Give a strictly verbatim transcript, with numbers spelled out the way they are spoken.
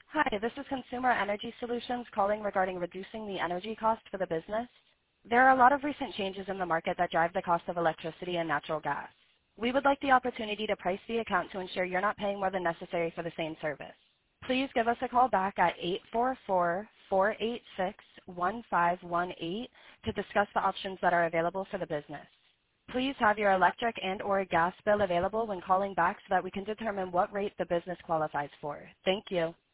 Hi, this is Consumer Energy Solutions calling regarding reducing the energy cost for the business. There are a lot of recent changes in the market that drive the cost of electricity and natural gas. We would like the opportunity to price the account to ensure you're not paying more than necessary for the same service. Please give us a call back at eight four four, four eight six, one five one eight to discuss the options that are available for the business. Please have your electric and or gas bill available when calling back so that we can determine what rate the business qualifies for. Thank you.